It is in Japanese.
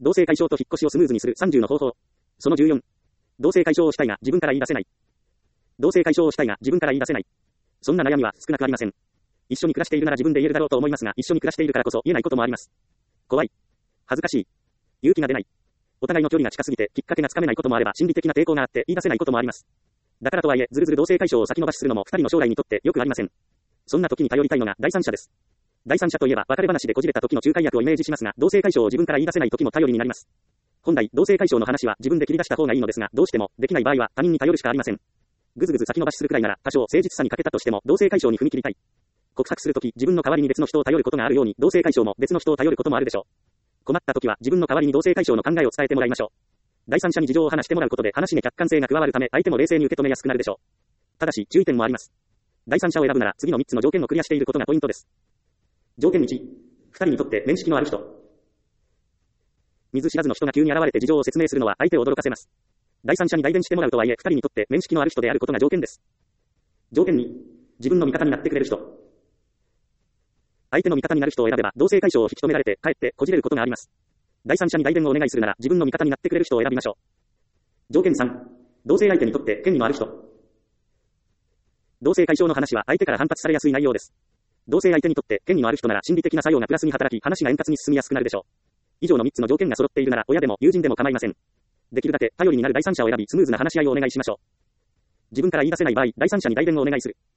同性解消と引っ越しをスムーズにする30の方法。その14。同性解消をしたいが自分から言い出せない。同性解消をしたいが自分から言い出せない。そんな悩みは少なくありません。一緒に暮らしているなら自分で言えるだろうと思いますが、一緒に暮らしているからこそ言えないこともあります。怖い。恥ずかしい。勇気が出ない。お互いの距離が近すぎてきっかけがつかめないこともあれば心理的な抵抗があって言い出せないこともあります。だからとはいえ、ずるずる同性解消を先延ばしするのも二人の将来にとってよくありません。そんな時に頼りたいのが第三者です。第三者といえば別れ話でこじれた時の仲介役をイメージしますが、同性解消を自分から言い出せない時も頼りになります。本来、同性解消の話は自分で切り出した方がいいのですが、どうしてもできない場合は他人に頼るしかありません。ぐずぐず先延ばしするくらいなら、多少誠実さに欠けたとしても同性解消に踏み切りたい。告白するとき、自分の代わりに別の人を頼ることがあるように、同性解消も別の人を頼ることもあるでしょう。困ったときは自分の代わりに同性解消の考えを伝えてもらいましょう。第三者に事情を話してもらうことで話に客観性が加わるため、相手も冷静に受け止めやすくなるでしょう。ただし、注意点もあります。第三者を選ぶなら次の3つの条件をクリアしていることがポイントです。条件1、2人にとって面識のある人。見ず知らずの人が急に現れて事情を説明するのは相手を驚かせます。第三者に代弁してもらうとはいえ、2人にとって面識のある人であることが条件です。条件2、自分の味方になってくれる人。相手の味方になる人を選べば、同性解消を引き止められて、かえってこじれることがあります。第三者に代弁をお願いするなら、自分の味方になってくれる人を選びましょう。条件3、同性相手にとって権利のある人。同性解消の話は相手から反発されやすい内容です。同性相手にとって権利のある人なら心理的な作用がプラスに働き、話が円滑に進みやすくなるでしょう。以上の3つの条件が揃っているなら、親でも友人でも構いません。できるだけ頼りになる第三者を選び、スムーズな話し合いをお願いしましょう。自分から言い出せない場合、第三者に代弁をお願いする。